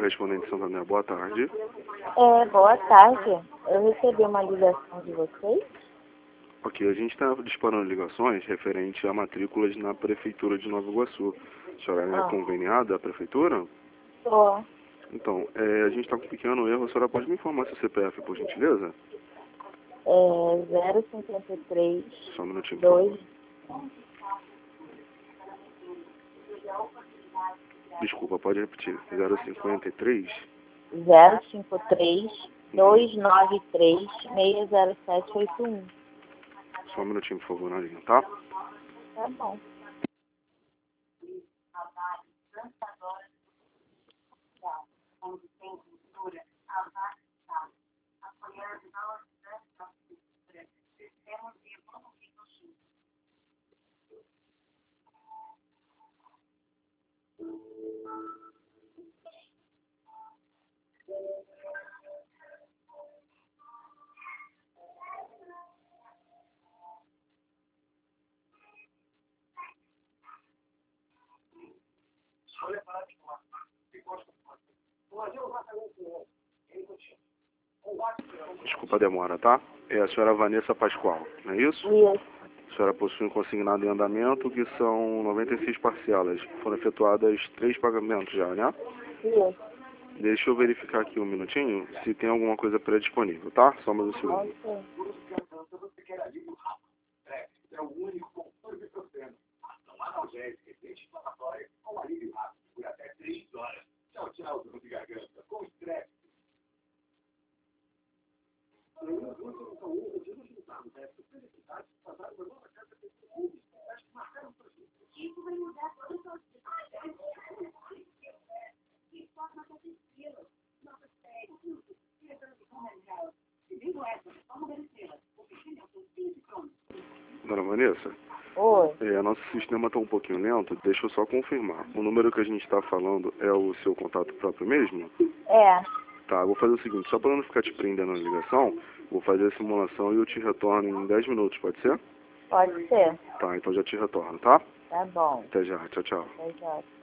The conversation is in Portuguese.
Correspondente Santander, boa tarde. Boa tarde. Eu recebi uma ligação de vocês. Ok, a gente está disparando ligações referente a matrículas na Prefeitura de Nova Iguaçu. A senhora é conveniada à Prefeitura? Sou. Então, a gente está com um pequeno erro. A senhora pode me informar seu CPF, por gentileza? 053 Só um minutinho, por 2. favor. Desculpa, pode repetir. 053? 053 293 60781. Só um minutinho, por favor, na linha, tá? Tá bom. Desculpa a demora, tá? É a senhora Vanessa Pascoal, não é isso? Isso. A senhora possui um consignado em andamento, que são 96 parcelas. Foram efetuadas 3 pagamentos já, né? Isso. Deixa eu verificar aqui um minutinho se tem alguma coisa pré-disponível, tá? Só mais um segundo. Ok. Dona Vanessa? Oi. Nosso sistema está um pouquinho lento, deixa eu só confirmar. O número que a gente está falando é o seu contato próprio mesmo? Tá, vou fazer o seguinte, só para não ficar te prendendo na ligação, vou fazer a simulação e eu te retorno em 10 minutos, pode ser? Pode ser. Tá, então já te retorno, tá? Tá bom. Até já, tchau, tchau. Até já.